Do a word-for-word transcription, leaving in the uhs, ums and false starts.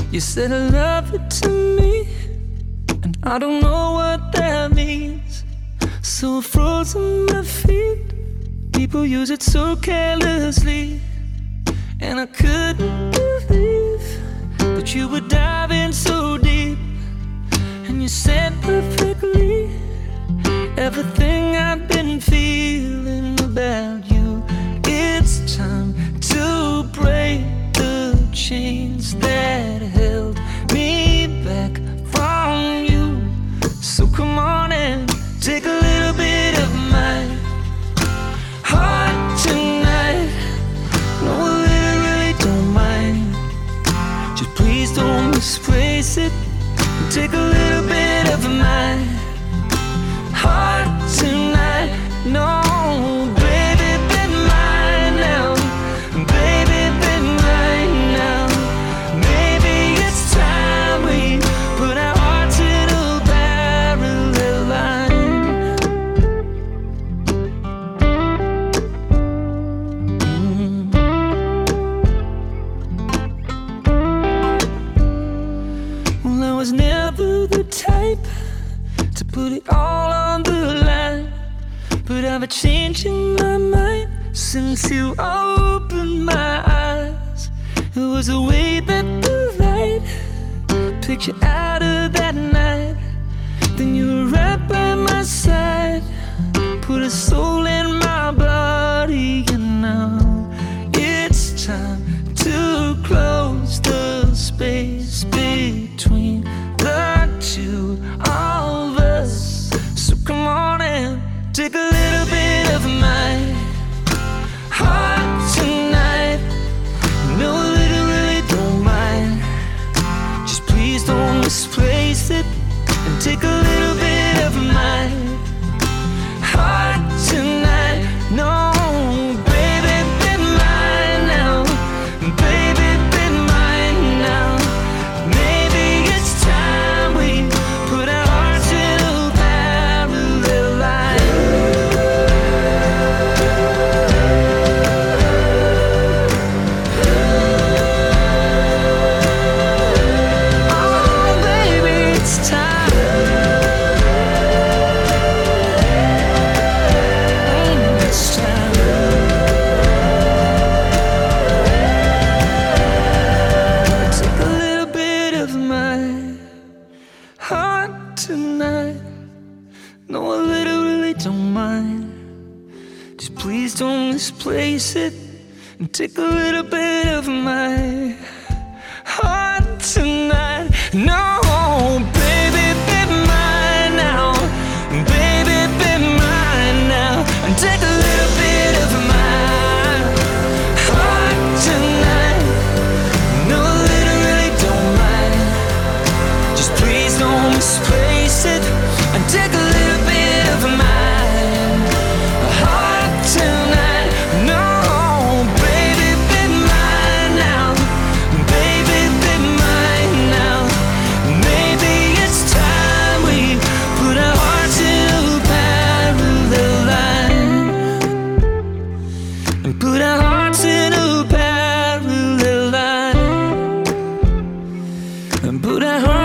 You said I love you to me, and I don't know what that means. So frozen my feet, people use it so carelessly. And I couldn't believe that you were diving so deep. And you said perfectly everything I've been feeling about you. It's time to break the chains that held me back from you. So come on and take a little bit of my heart tonight. No, I really, really don't mind. Just please don't misplace it. Take a little bit of my heart tonight. No, baby, be mine now. Baby, be mine now. Maybe it's time we put our hearts in a parallel line. Mm. Well, I was never the type to put it all on the line, but I've been changing my mind since you opened my eyes. It was a way that the light picked you out of that night. Then you were right by my side, put a soul in my body, and now it's time to close the space between the two of us. So come on and take a little bit of my heart tonight. No, I really, really don't mind. Just please don't misplace it. And take a little bit of my heart tonight. No, baby, be mine now. Baby, be mine now. Maybe it's time we put our hearts in a parallel line. Oh, baby, it's time. It's time. Take a little bit of my heart tonight. No, I literally don't mind. Just please don't misplace it. And take a little bit of my heart tonight. No, baby, be mine now. Baby, be mine now. And take a little bit of my heart tonight. No, I literally don't mind. Just please don't misplace it. And take a little bit of my heart tonight. No, baby, be mine now. Baby, be mine now. Maybe it's time we put our hearts in a parallel line. And put our hearts in a parallel line. And put our hearts